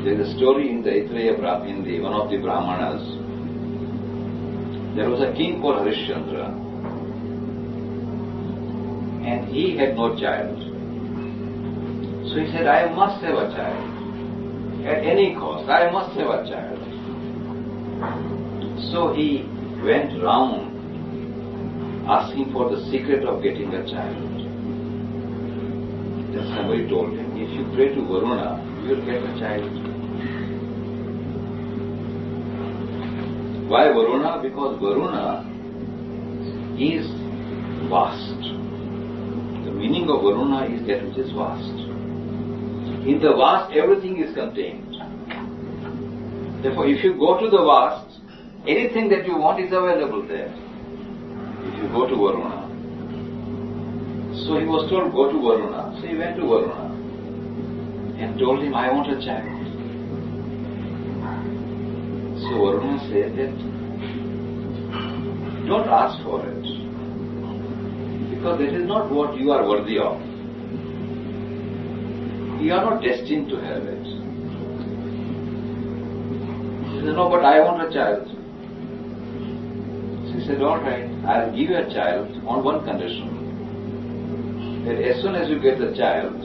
There is a story in the Aitreya, in the one of the Brahmanas. There was a king called Harishchandra, and he had no child. So he said, I must have a child. At any cost, I must have a child. So he went round asking for the secret of getting a child. Then somebody told him, if you pray to Varuna, you will get a child. Why Varuna? Because Varuna is vast. The meaning of Varuna is that which is vast. In the vast, everything is contained. Therefore, if you go to the vast, anything that you want is available there. If you go to Varuna. So he was told, go to Varuna. So he went to Varuna and told him, I want a child. So Varuna said that, don't ask for it, because that is not what you are worthy of. You are not destined to have it. He said, no, but I want a child. So he said, all right, I'll give you a child on one condition, that as soon as you get the child,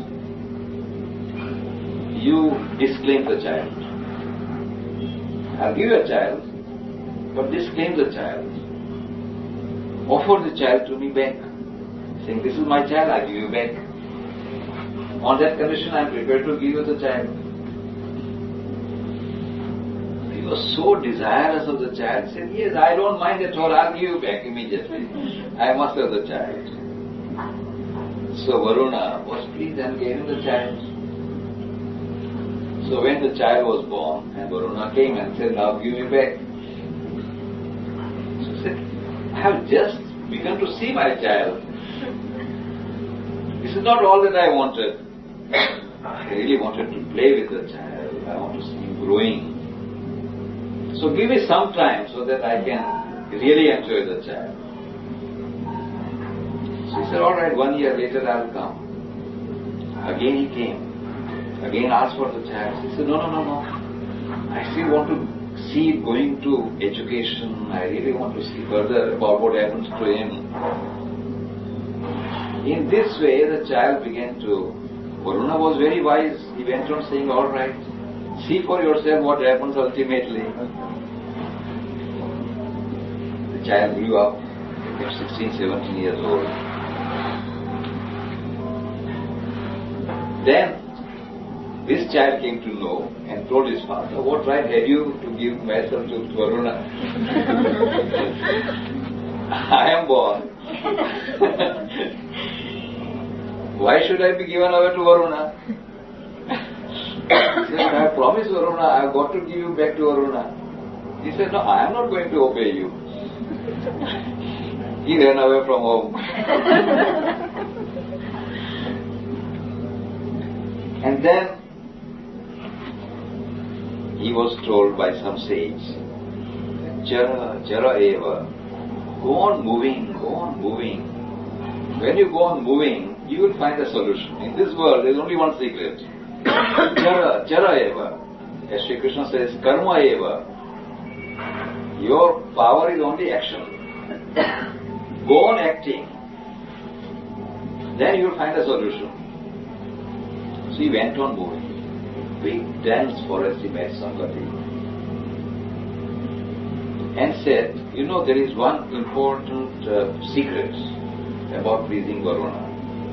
you disclaim the child. I'll give you a child, but disclaim the child. Offer the child to me back, saying, this is my child, I'll give you back. On that condition, I am prepared to give you the child. He was so desirous of the child, he said, yes, I don't mind at all, I'll give you back immediately. I must have the child. So Varuna was pleased and gave him the child. So when the child was born, and Varuna came and said, now give me back. So he said, I have just begun to see my child. This is not all that I wanted. I really wanted to play with the child. I want to see him growing. So give me some time so that I can really enjoy the child. So he said, all right, 1 year later I'll come. Again he came. Again asked for the child. He said, no. I still want to see it going to education. I really want to see further about what happens to him. In this way, the child began to... Varuna was very wise. He went on saying, all right, see for yourself what happens ultimately. The child grew up, became 16, 17 years old. Then, this child came to know and told his father, what right had you to give myself to Varuna? I am born. Why should I be given away to Varuna? He said, I promised Varuna, I have got to give you back to Varuna. He said, no, I am not going to obey you. He ran away from home. And then he was told by some sage, Jara eva, go on moving. When you go on moving, you will find a solution. In this world, there is only one secret. Jara eva. As Sri Krishna says, karma eva. Your power is only action. Go on acting. Then you will find a solution. So he went on moving. Big dense forest, he met somebody and said, you know, there is one important secret about pleasing Varuna.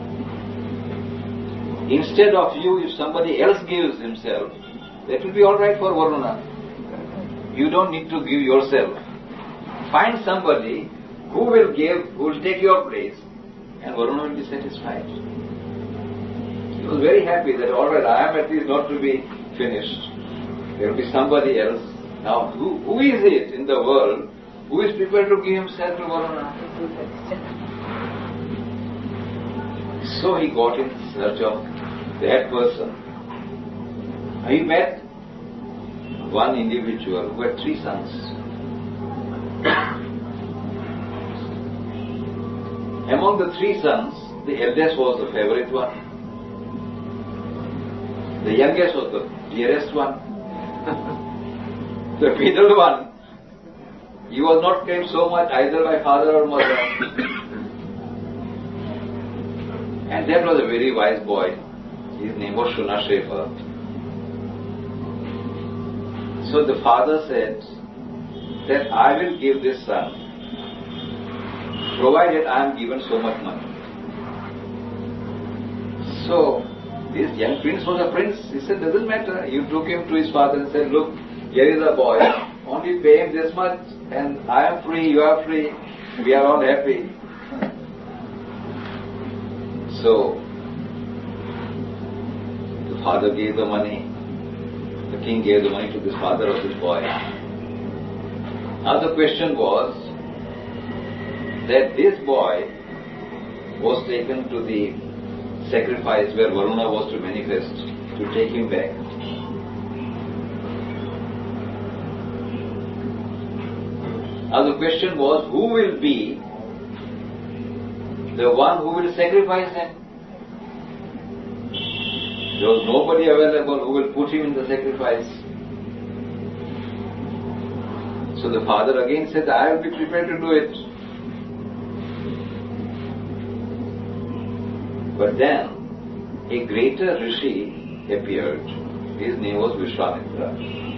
Instead of you, if somebody else gives himself, that will be all right for Varuna. You don't need to give yourself. Find somebody who will give, who will take your place, and Varuna will be satisfied. He was very happy that, all right, I am at least not to be finished. There will be somebody else. Now, who is it in the world who is prepared to give himself to Varuna? So he got in search of that person. He met one individual who had 3 sons. Among the 3 sons, the eldest was the favorite one. The youngest was the dearest one. The middle one, he was not kept so much either by father or mother. And that was a very wise boy. His name was Shunashepa. So the father said that I will give this son, provided I am given so much money. So this young prince was a prince. He said, doesn't matter. You took him to his father and said, look, here is a boy. Only pay him this much and I am free, you are free. We are all happy. So the father gave the money. The king gave the money to this father of this boy. Now the question was that this boy was taken to the sacrifice where Varuna was to manifest, to take him back. Now the question was, who will be the one who will sacrifice him? There was nobody available who will put him in the sacrifice. So the father again said, I will be prepared to do it. But then a greater rishi appeared. His name was Vishwamitra.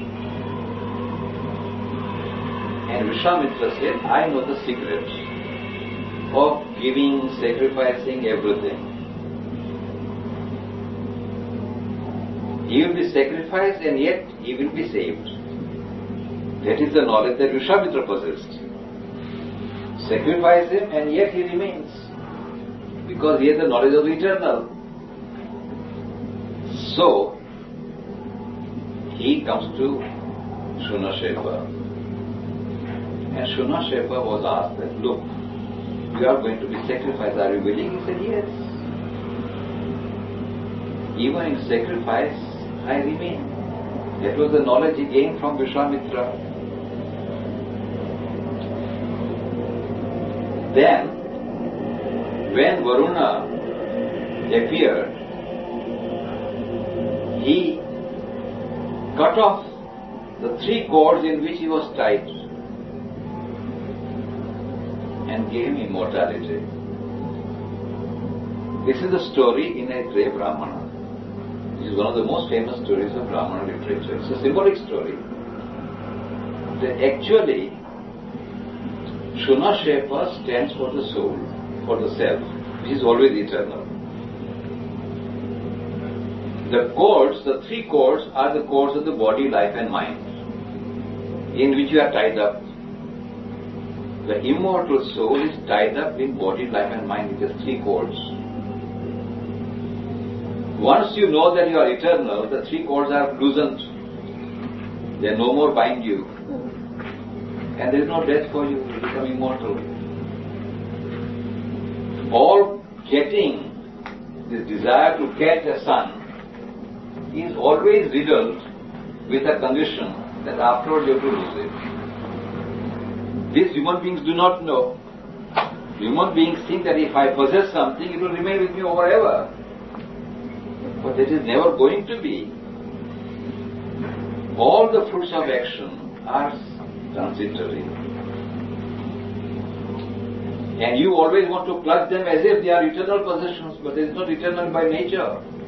And Vishwamitra said, I know the secret of giving, sacrificing, everything. He will be sacrificed and yet he will be saved. That is the knowledge that Vishwamitra possessed. Sacrifice him and yet he remains. Because he has the knowledge of the eternal. So, he comes to Shunashepa. And Shunashepa was asked that, look, you are going to be sacrificed, are you willing? He said, yes. Even in sacrifice, I remain. That was the knowledge he gained from Vishwamitra. Then, when Varuna appeared, he cut off the 3 cords in which he was tied and gave him immortality. This is the story in a Trey Brahmana. This is one of the most famous stories of Brahmana literature. It's a symbolic story. That actually, Shunashepa stands for the soul, for the self, which is always eternal. The cords, the 3 cords, are the cords of the body, life and mind, in which you are tied up. The immortal soul is tied up in body, life and mind, which is 3 cords. Once you know that you are eternal, the 3 cords are loosened. They no more bind you. And there is no death for you. You become immortal. All getting this desire to get a son is always riddled with a condition that afterwards you have to lose it. These human beings do not know. Human beings think that if I possess something, it will remain with me forever. But that is never going to be. All the fruits of action are transitory. And you always want to clutch them as if they are eternal possessions, but it is not eternal by nature.